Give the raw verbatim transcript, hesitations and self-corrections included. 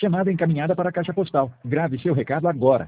Chamada encaminhada para a caixa postal. Grave seu recado agora.